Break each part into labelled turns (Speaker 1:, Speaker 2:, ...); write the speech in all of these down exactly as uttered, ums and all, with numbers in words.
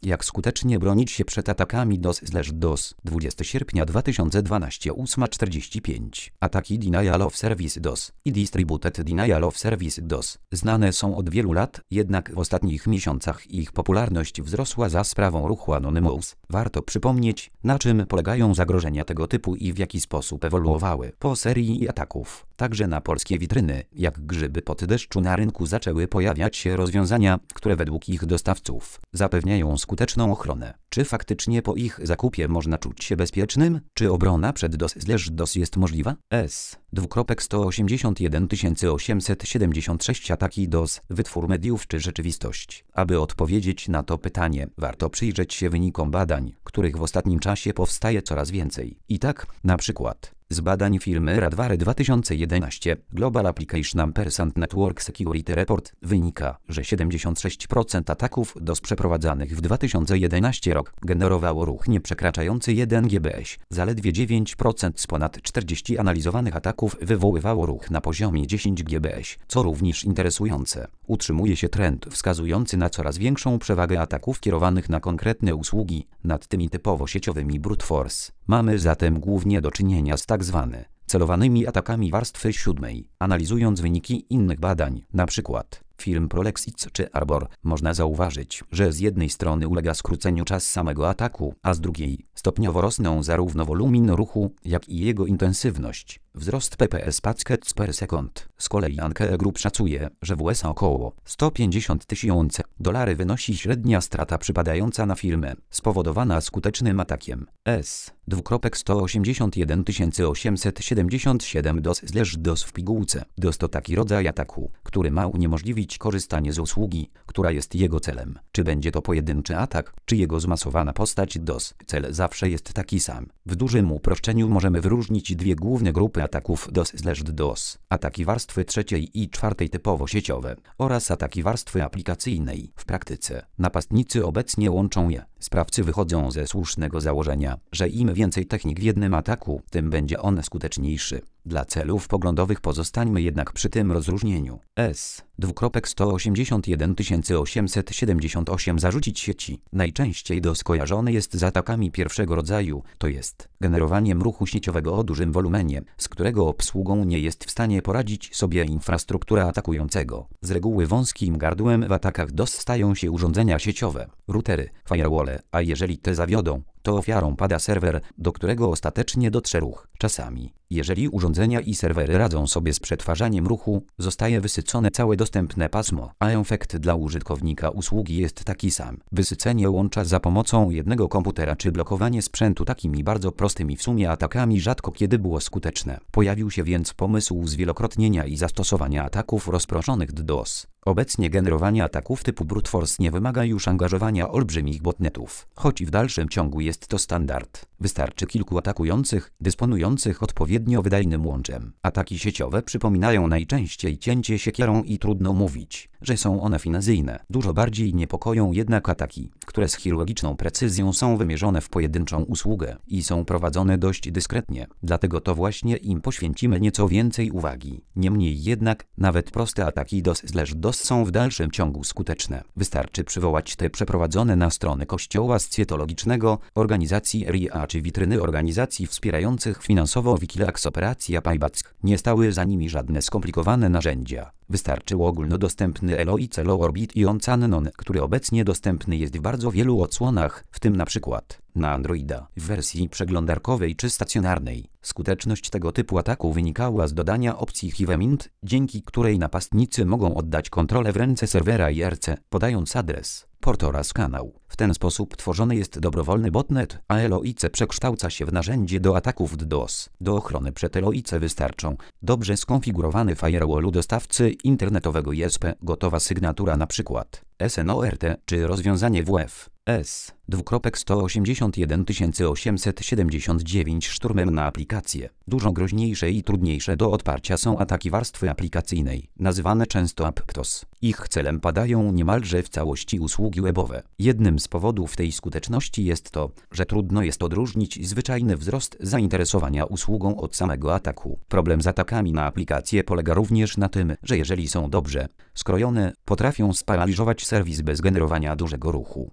Speaker 1: Jak skutecznie bronić się przed atakami DOS/DOS. dwudziestego sierpnia dwa tysiące dwunastego, ósma czterdzieści pięć. Ataki Denial of Service DOS i Distributed Denial of Service DOS znane są od wielu lat, jednak w ostatnich miesiącach ich popularność wzrosła za sprawą ruchu Anonymous. Warto przypomnieć, na czym polegają zagrożenia tego typu i w jaki sposób ewoluowały po serii ataków. Także na polskie witryny, jak grzyby pod deszczu na rynku zaczęły pojawiać się rozwiązania, które według ich dostawców zapewniają skuteczną ochronę. Czy faktycznie po ich zakupie można czuć się bezpiecznym? Czy obrona przed DOS/DOS jest możliwa? S. Dwukropek sto osiemdziesiąt jeden tysięcy osiemset siedemdziesiąt sześć ataki DOS, wytwór mediów czy rzeczywistość? Aby odpowiedzieć na to pytanie, warto przyjrzeć się wynikom badań, których w ostatnim czasie powstaje coraz więcej. I tak, na przykład, z badań firmy Radware dwa tysiące jedenaście Global Application Ampersand Network Security Report wynika, że siedemdziesiąt sześć procent ataków DOS przeprowadzanych w dwa tysiące jedenastym rok generowało ruch nieprzekraczający jeden gigabajt. Zaledwie dziewięć procent z ponad czterdziestu analizowanych ataków wywoływało ruch na poziomie dziesięć gigabajtów, co również interesujące. Utrzymuje się trend wskazujący na coraz większą przewagę ataków kierowanych na konkretne usługi nad tymi typowo sieciowymi brute force. Mamy zatem głównie do czynienia z tak zwane celowanymi atakami warstwy siódmej. Analizując wyniki innych badań, np. firm Prolexic czy Arbor, można zauważyć, że z jednej strony ulega skróceniu czas samego ataku, a z drugiej stopniowo rosną zarówno wolumin ruchu, jak i jego intensywność. Wzrost P P S packets per second. Z kolei Anke Group szacuje, że w U S A około sto pięćdziesiąt tysięcy dolarów wynosi średnia strata przypadająca na firmę, spowodowana skutecznym atakiem. S. Dwukropek sto osiemdziesiąt jeden tysięcy osiemset siedemdziesiąt siedem DOS/DOS w pigułce. DOS to taki rodzaj ataku, który ma uniemożliwić korzystanie z usługi, która jest jego celem. Czy będzie to pojedynczy atak, czy jego zmasowana postać DOS. Cel zawsze jest taki sam. W dużym uproszczeniu możemy wyróżnić dwie główne grupy ataków DOS/DOS. Ataki warstwy trzeciej i czwartej typowo sieciowe oraz ataki warstwy aplikacyjnej. W praktyce napastnicy obecnie łączą je. Sprawcy wychodzą ze słusznego założenia, że im więcej technik w jednym ataku, tym będzie on skuteczniejszy. Dla celów poglądowych pozostańmy jednak przy tym rozróżnieniu. S. Dwukropek sto osiemdziesiąt jeden tysięcy osiemset siedemdziesiąt osiem zarzucić sieci. Najczęściej DOS kojarzony jest z atakami pierwszego rodzaju, to jest generowaniem ruchu sieciowego o dużym wolumenie, z którego obsługą nie jest w stanie poradzić sobie infrastruktura atakującego. Z reguły wąskim gardłem w atakach DOS stają się urządzenia sieciowe, routery, firewalle, a jeżeli te zawiodą, to ofiarą pada serwer, do którego ostatecznie dotrze ruch. Czasami, jeżeli urządzenia i serwery radzą sobie z przetwarzaniem ruchu, zostaje wysycone całe dostępne pasmo, a efekt dla użytkownika usługi jest taki sam. Wysycenie łącza za pomocą jednego komputera czy blokowanie sprzętu takimi bardzo prostymi w sumie atakami rzadko kiedy było skuteczne. Pojawił się więc pomysł zwielokrotnienia i zastosowania ataków rozproszonych DOS. Obecnie generowanie ataków typu brute force nie wymaga już angażowania olbrzymich botnetów, choć w dalszym ciągu jest to standard. Wystarczy kilku atakujących, dysponujących odpowiednio wydajnym łączem. Ataki sieciowe przypominają najczęściej cięcie siekierą i trudno mówić, że są one finezyjne. Dużo bardziej niepokoją jednak ataki, które z chirurgiczną precyzją są wymierzone w pojedynczą usługę i są prowadzone dość dyskretnie. Dlatego to właśnie im poświęcimy nieco więcej uwagi. Niemniej jednak, nawet proste ataki DOS/DOS są w dalszym ciągu skuteczne. Wystarczy przywołać te przeprowadzone na strony Kościoła Scjentologicznego, organizacji R I A czy witryny organizacji wspierających finansowo Wikileaks operacja Payback. Nie stały za nimi żadne skomplikowane narzędzia. Wystarczył ogólnodostępny E L O i Low Orbit i OnCannon, który obecnie dostępny jest w bardzo wielu odsłonach, w tym na przykład na Androida, w wersji przeglądarkowej czy stacjonarnej. Skuteczność tego typu ataku wynikała z dodania opcji HiveMint, dzięki której napastnicy mogą oddać kontrolę w ręce serwera I R C, podając adres, port oraz kanał. W ten sposób tworzony jest dobrowolny botnet, a L O I C przekształca się w narzędzie do ataków DOS. Do ochrony przed L O I C wystarczą dobrze skonfigurowany firewall dostawcy internetowego I S P, gotowa sygnatura np. S N O R T czy rozwiązanie W F. S. Dwukropek sto osiemdziesiąt jeden tysięcy osiemset siedemdziesiąt dziewięć szturmem na aplikacje. Dużo groźniejsze i trudniejsze do odparcia są ataki warstwy aplikacyjnej, nazywane często AppTOS. Ich celem padają niemalże w całości usługi webowe. Jednym z powodów tej skuteczności jest to, że trudno jest odróżnić zwyczajny wzrost zainteresowania usługą od samego ataku. Problem z atakami na aplikacje polega również na tym, że jeżeli są dobrze skrojone, potrafią sparaliżować serwis bez generowania dużego ruchu. Wystarczy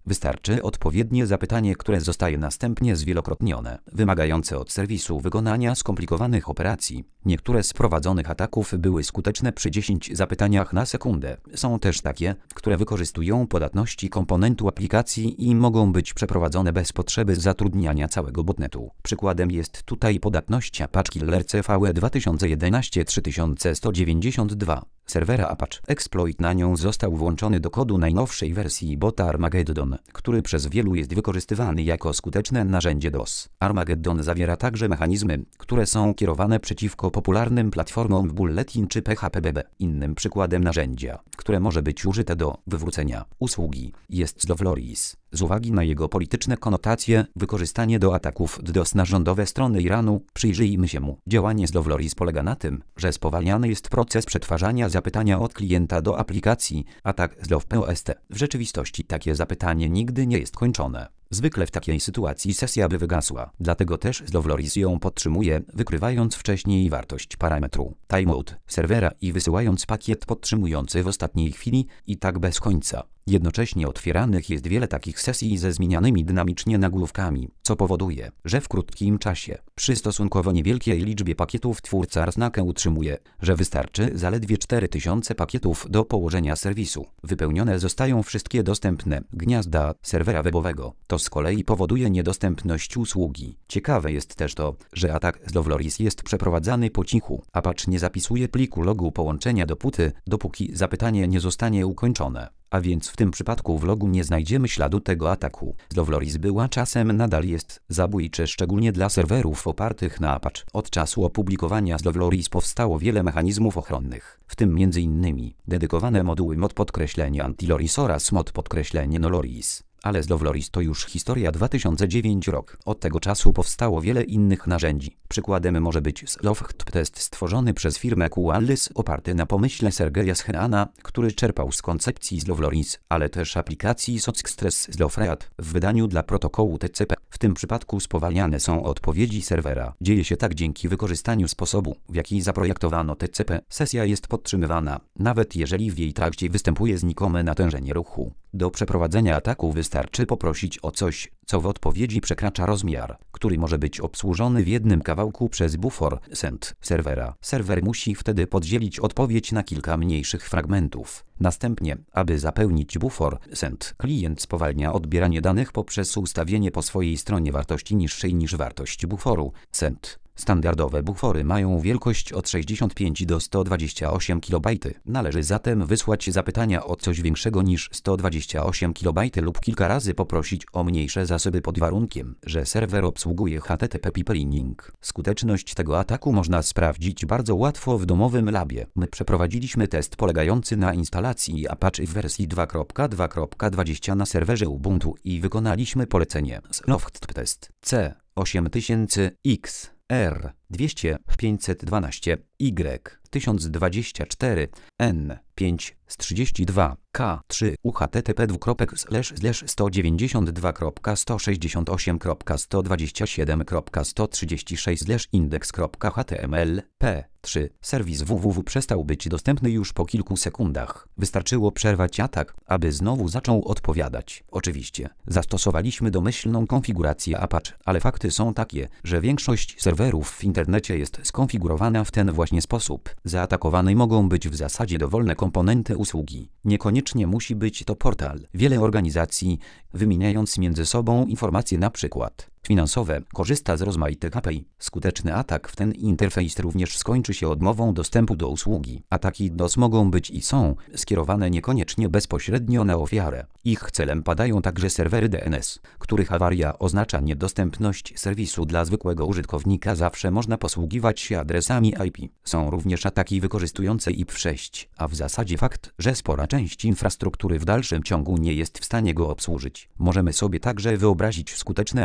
Speaker 1: wystarczy odpowiednie zapytanie, które zostaje następnie zwielokrotnione, wymagające od serwisu wykonania skomplikowanych operacji. Niektóre z prowadzonych ataków były skuteczne przy dziesięciu zapytaniach na sekundę. Są też takie, które wykorzystują podatności komponentu aplikacji i mogą być przeprowadzone bez potrzeby zatrudniania całego botnetu. Przykładem jest tutaj podatność Apache Killer C V E dwa tysiące jedenaście trzy tysiące sto dziewięćdziesiąt dwa. Serwera Apache. Exploit na nią został włączony do kodu najnowszej wersji bota Armageddon, który przez wielu jest wykorzystywany jako skuteczne narzędzie DOS. Armageddon zawiera także mechanizmy, które są kierowane przeciwko popularnym platformom w Bulletin czy P H P B B. Innym przykładem narzędzia, które może być użyte do wywrócenia usługi, jest Zlowloris. Z uwagi na jego polityczne konotacje, wykorzystanie do ataków DDoS na rządowe strony Iranu, przyjrzyjmy się mu. Działanie Zlowloris polega na tym, że spowalniany jest proces przetwarzania zapytania od klienta do aplikacji, atak Zlowpost. W rzeczywistości takie zapytanie nigdy nie jest kończone. Zwykle w takiej sytuacji sesja by wygasła, dlatego też Zlowloris ją podtrzymuje, wykrywając wcześniej wartość parametru timeout serwera i wysyłając pakiet podtrzymujący w ostatniej chwili i tak bez końca. Jednocześnie otwieranych jest wiele takich sesji ze zmienianymi dynamicznie nagłówkami, co powoduje, że w krótkim czasie, przy stosunkowo niewielkiej liczbie pakietów twórca Arznakę utrzymuje, że wystarczy zaledwie cztery tysiące pakietów do położenia serwisu. Wypełnione zostają wszystkie dostępne gniazda serwera webowego. To z kolei powoduje niedostępność usługi. Ciekawe jest też to, że atak Zlowloris jest przeprowadzany po cichu. Apache nie zapisuje pliku logu połączenia dopóty, dopóki zapytanie nie zostanie ukończone. A więc w tym przypadku w logu nie znajdziemy śladu tego ataku. Zlowloris był, a czasem nadal jest zabójczy, szczególnie dla serwerów opartych na Apache. Od czasu opublikowania Zlowloris powstało wiele mechanizmów ochronnych, w tym między innymi dedykowane moduły mod podkreślenie Antiloris oraz mod podkreślenie Noloris. Ale Zlowloris to już historia. dwa tysiące dziewiąty rok. Od tego czasu powstało wiele innych narzędzi. Przykładem może być Zlowtest stworzony przez firmę Qualys, oparty na pomyśle Sergeja Schreana, który czerpał z koncepcji Zlowloris, ale też aplikacji Sockstress Zlowthread w wydaniu dla protokołu T C P. W tym przypadku spowalniane są odpowiedzi serwera. Dzieje się tak dzięki wykorzystaniu sposobu, w jaki zaprojektowano T C P. Sesja jest podtrzymywana, nawet jeżeli w jej trakcie występuje znikome natężenie ruchu. Do przeprowadzenia ataku wystarczy poprosić o coś, co w odpowiedzi przekracza rozmiar, który może być obsłużony w jednym kawałku przez bufor send serwera. Serwer musi wtedy podzielić odpowiedź na kilka mniejszych fragmentów. Następnie, aby zapełnić bufor send, klient spowalnia odbieranie danych poprzez ustawienie po swojej stronie wartości niższej niż wartość buforu send. Standardowe bufory mają wielkość od sześćdziesiąt pięć do stu dwudziestu ośmiu kilobajtów. Należy zatem wysłać zapytania o coś większego niż sto dwadzieścia osiem kilobajtów lub kilka razy poprosić o mniejsze zasoby pod warunkiem, że serwer obsługuje H T T P pipelining. Skuteczność tego ataku można sprawdzić bardzo łatwo w domowym labie. My przeprowadziliśmy test polegający na instalacji Apache w wersji dwa kropka dwa kropka dwadzieścia na serwerze Ubuntu i wykonaliśmy polecenie Zlowtest C osiem tysięcy X R dwieście pięćset dwanaście Y tysiąc dwadzieścia cztery N pięć trzydzieści dwa K trzy U H T T P dwukropek slash slash sto dziewięćdziesiąt dwa kropka sto sześćdziesiąt osiem kropka sto dwadzieścia siedem kropka sto trzydzieści sześć slash index kropka h t m l p trzy. Serwis www przestał być dostępny już po kilku sekundach. Wystarczyło przerwać atak, aby znowu zaczął odpowiadać. Oczywiście, zastosowaliśmy domyślną konfigurację Apache, ale fakty są takie, że większość serwerów w internecie jest skonfigurowana w ten właśnie sposób. Zaatakowane mogą być w zasadzie dowolne komponenty usługi. Niekoniecznie musi być to portal. Wiele organizacji, wymieniając między sobą informacje na przykład finansowe, korzysta z rozmaitych A P I. Skuteczny atak w ten interfejs również skończy się odmową dostępu do usługi. Ataki DOS mogą być i są skierowane niekoniecznie bezpośrednio na ofiarę. Ich celem padają także serwery D N S, których awaria oznacza niedostępność serwisu dla zwykłego użytkownika. Zawsze można posługiwać się adresami I P. Są również ataki wykorzystujące I P sześć, a w zasadzie fakt, że spora część infrastruktury w dalszym ciągu nie jest w stanie go obsłużyć. Możemy sobie także wyobrazić skuteczne ataki na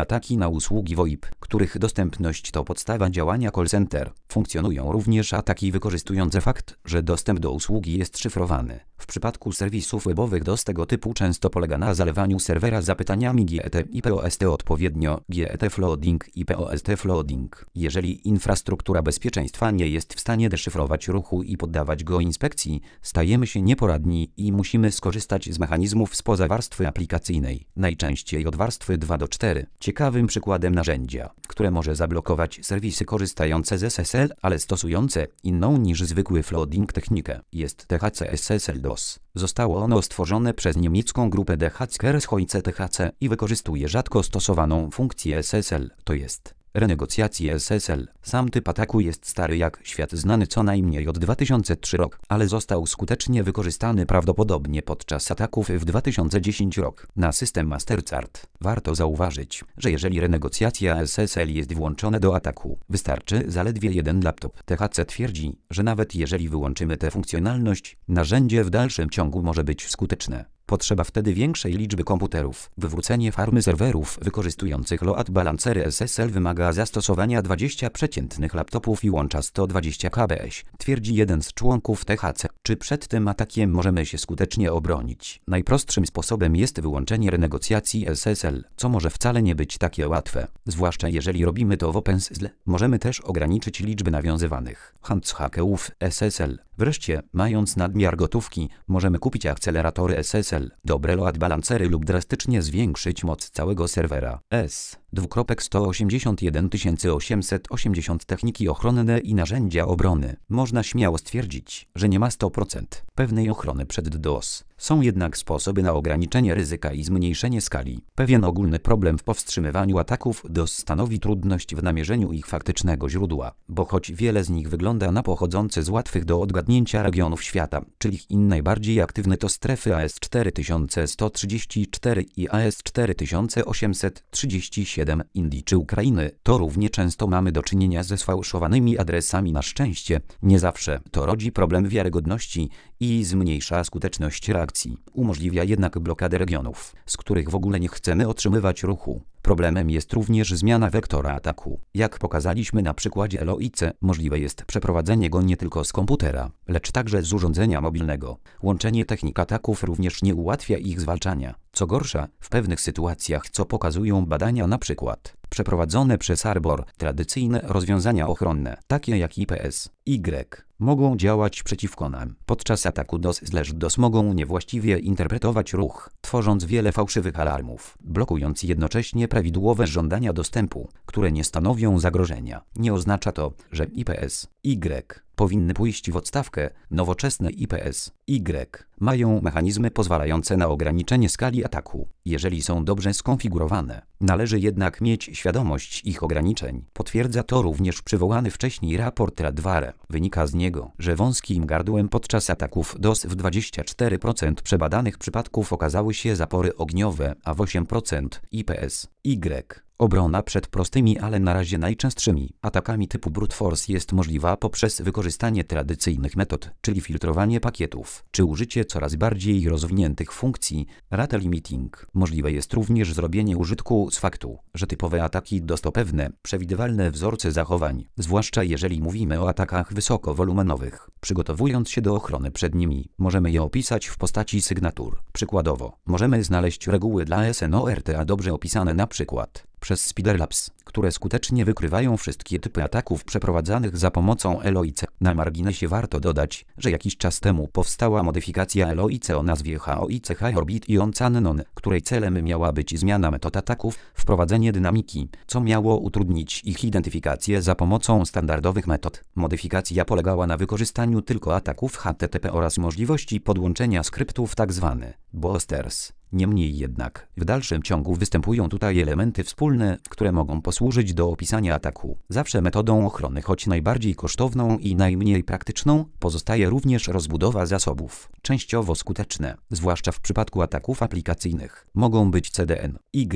Speaker 1: na usługi V O I P, których dostępność to podstawa działania call center. Funkcjonują również ataki wykorzystujące fakt, że dostęp do usługi jest szyfrowany. W przypadku serwisów webowych D O S tego typu często polega na zalewaniu serwera zapytaniami G E T i P O S T odpowiednio G E T flooding i P O S T flooding. Jeżeli infrastruktura bezpieczeństwa nie jest w stanie deszyfrować ruchu i poddawać go inspekcji, stajemy się nieporadni i musimy skorzystać z mechanizmów spoza warstwy aplikacyjnej, najczęściej od warstwy dwa do czterech. Ciekawym przykładem narzędzia, które może zablokować serwisy korzystające z S S L, ale stosujące inną niż zwykły flooding technikę, jest T H C S S L D O S. Zostało ono stworzone przez niemiecką grupę D Hackers Heute T H C i wykorzystuje rzadko stosowaną funkcję S S L, to jest renegocjacje S S L. Sam typ ataku jest stary jak świat, znany co najmniej od dwa tysiące trzeciego roku, ale został skutecznie wykorzystany prawdopodobnie podczas ataków w dwa tysiące dziesiątym roku na system Mastercard. Warto zauważyć, że jeżeli renegocjacja S S L jest włączona do ataku, wystarczy zaledwie jeden laptop. T H C twierdzi, że nawet jeżeli wyłączymy tę funkcjonalność, narzędzie w dalszym ciągu może być skuteczne. Potrzeba wtedy większej liczby komputerów. Wywrócenie farmy serwerów wykorzystujących load balancery S S L wymaga zastosowania dwudziestu przeciętnych laptopów i łącza sto dwadzieścia kilobitów, twierdzi jeden z członków T H C. Czy przed tym atakiem możemy się skutecznie obronić? Najprostszym sposobem jest wyłączenie renegocjacji S S L, co może wcale nie być takie łatwe. Zwłaszcza jeżeli robimy to w OpenSSL. Możemy też ograniczyć liczbę nawiązywanych hakeów S S L. Wreszcie, mając nadmiar gotówki, możemy kupić akceleratory S S L, dobre load balancery lub drastycznie zwiększyć moc całego serwera. S. sto osiemdziesiąt jeden tysięcy osiemset osiemdziesiąt techniki ochronne i narzędzia obrony. Można śmiało stwierdzić, że nie ma sto procent pewnej ochrony przed D O S. Są jednak sposoby na ograniczenie ryzyka i zmniejszenie skali. Pewien ogólny problem w powstrzymywaniu ataków D O S stanowi trudność w namierzeniu ich faktycznego źródła, bo choć wiele z nich wygląda na pochodzące z łatwych do odgadnięcia regionów świata, czyli in najbardziej aktywne to strefy A S cztery tysiące sto trzydzieści cztery i A S cztery tysiące osiemset trzydzieści siedem Indii czy Ukrainy, to równie często mamy do czynienia ze sfałszowanymi adresami. Na szczęście, nie zawsze to rodzi problem wiarygodności i zmniejsza skuteczność reakcji. Umożliwia jednak blokadę regionów, z których w ogóle nie chcemy otrzymywać ruchu. Problemem jest również zmiana wektora ataku. Jak pokazaliśmy na przykładzie L O I C, możliwe jest przeprowadzenie go nie tylko z komputera, lecz także z urządzenia mobilnego. Łączenie technik ataków również nie ułatwia ich zwalczania. Co gorsza, w pewnych sytuacjach, co pokazują badania, na przykład przeprowadzone przez Arbor, tradycyjne rozwiązania ochronne, takie jak I P S Y, mogą działać przeciwko nam. Podczas ataku D O S/D O S mogą niewłaściwie interpretować ruch, tworząc wiele fałszywych alarmów, blokując jednocześnie prawidłowe żądania dostępu, które nie stanowią zagrożenia. Nie oznacza to, że I P S Y powinny pójść w odstawkę. Nowoczesne I P S Y mają mechanizmy pozwalające na ograniczenie skali ataku, jeżeli są dobrze skonfigurowane. Należy jednak mieć świadomość ich ograniczeń. Potwierdza to również przywołany wcześniej raport Radware. Wynika z niego, że wąskim gardłem podczas ataków D O S w dwadzieścia cztery procent przebadanych przypadków okazały się zapory ogniowe, a w osiem procent I P S Y. Obrona przed prostymi, ale na razie najczęstszymi atakami typu brute force jest możliwa poprzez wykorzystanie tradycyjnych metod, czyli filtrowanie pakietów, czy użycie coraz bardziej rozwiniętych funkcji rate limiting. Możliwe jest również zrobienie użytku z faktu, że typowe ataki D O S to pewne, przewidywalne wzorce zachowań, zwłaszcza jeżeli mówimy o atakach wysokowolumenowych. Przygotowując się do ochrony przed nimi, możemy je opisać w postaci sygnatur. Przykładowo, możemy znaleźć reguły dla S N O R T A dobrze opisane na przykład przez Spiderlabs, które skutecznie wykrywają wszystkie typy ataków przeprowadzanych za pomocą L O I C. Na marginesie warto dodać, że jakiś czas temu powstała modyfikacja L O I C o nazwie H O I C High Orbit Ion Cannon, której celem miała być zmiana metod ataków, wprowadzenie dynamiki, co miało utrudnić ich identyfikację za pomocą standardowych metod. Modyfikacja polegała na wykorzystaniu tylko ataków H T T P oraz możliwości podłączenia skryptów tzw. boosters. Niemniej jednak, w dalszym ciągu występują tutaj elementy wspólne, które mogą posłużyć do opisania ataku. Zawsze metodą ochrony, choć najbardziej kosztowną i najmniej praktyczną, pozostaje również rozbudowa zasobów. Częściowo skuteczne, zwłaszcza w przypadku ataków aplikacyjnych, mogą być C D N Y,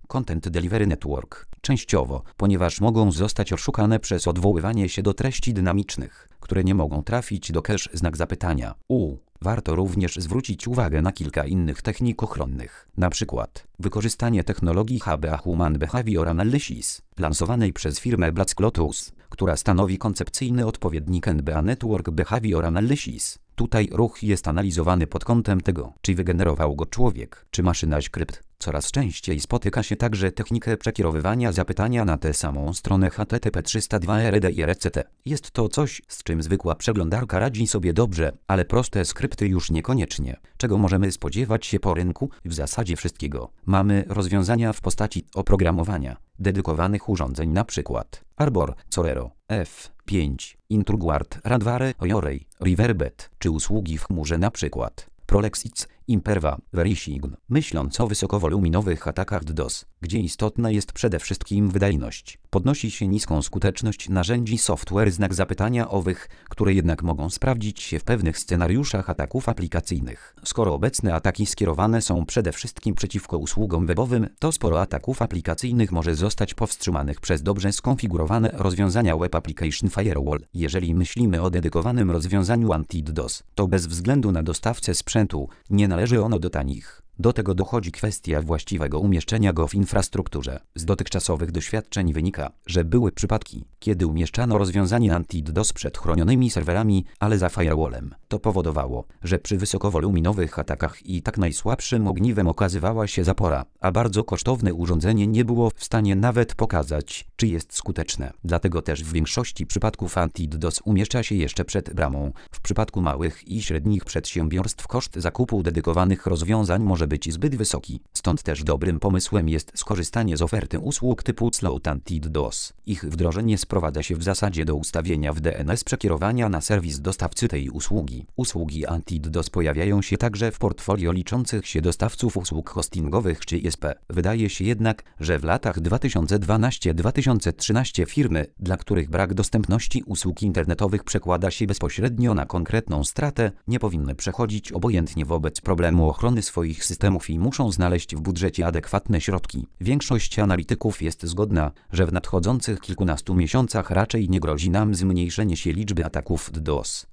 Speaker 1: Content Delivery Network. Częściowo, ponieważ mogą zostać oszukane przez odwoływanie się do treści dynamicznych, które nie mogą trafić do cache znak zapytania. U. Warto również zwrócić uwagę na kilka innych technik ochronnych, na przykład wykorzystanie technologii H B A Human Behavior Analysis, lansowanej przez firmę Black Lotus, która stanowi koncepcyjny odpowiednik N B A Network Behavior Analysis. Tutaj ruch jest analizowany pod kątem tego, czy wygenerował go człowiek, czy maszyna skrypt. Coraz częściej spotyka się także technikę przekierowywania zapytania na tę samą stronę H T T P trzysta dwa R D i R C T. Jest to coś, z czym zwykła przeglądarka radzi sobie dobrze, ale proste skrypty już niekoniecznie. Czego możemy spodziewać się po rynku? W zasadzie wszystkiego. Mamy rozwiązania w postaci oprogramowania dedykowanych urządzeń, np. Arbor, Zorero, F pięć, Intruguard, Radware, Ojorej, Riverbed, czy usługi w chmurze, np. Prolexits, Imperva, Verisign. Myśląc o wysokowoluminowych atakach DDoS, gdzie istotna jest przede wszystkim wydajność, podnosi się niską skuteczność narzędzi software znak zapytania owych, które jednak mogą sprawdzić się w pewnych scenariuszach ataków aplikacyjnych. Skoro obecne ataki skierowane są przede wszystkim przeciwko usługom webowym, to sporo ataków aplikacyjnych może zostać powstrzymanych przez dobrze skonfigurowane rozwiązania Web Application Firewall. Jeżeli myślimy o dedykowanym rozwiązaniu anti-DDoS, to bez względu na dostawcę sprzętu nie należy ono do tanich. Do tego dochodzi kwestia właściwego umieszczenia go w infrastrukturze. Z dotychczasowych doświadczeń wynika, że były przypadki, kiedy umieszczano rozwiązanie anti-DDoS przed chronionymi serwerami, ale za firewallem. To powodowało, że przy wysokowoluminowych atakach i tak najsłabszym ogniwem okazywała się zapora, a bardzo kosztowne urządzenie nie było w stanie nawet pokazać, czy jest skuteczne. Dlatego też w większości przypadków anti-DDoS umieszcza się jeszcze przed bramą. W przypadku małych i średnich przedsiębiorstw koszt zakupu dedykowanych rozwiązań może być zbyt wysoki. Stąd też dobrym pomysłem jest skorzystanie z oferty usług typu Slow Anti-DDoS. Ich wdrożenie sprowadza się w zasadzie do ustawienia w D N S przekierowania na serwis dostawcy tej usługi. Usługi anti-DDoS pojawiają się także w portfolio liczących się dostawców usług hostingowych czy I S P. Wydaje się jednak, że w latach dwa tysiące dwunastym do dwa tysiące trzynastego firmy, dla których brak dostępności usług internetowych przekłada się bezpośrednio na konkretną stratę, nie powinny przechodzić obojętnie wobec problemu ochrony swoich systemów i muszą znaleźć w budżecie adekwatne środki. Większość analityków jest zgodna, że w nadchodzących kilkunastu miesiącach raczej nie grozi nam zmniejszenie się liczby ataków DDoS.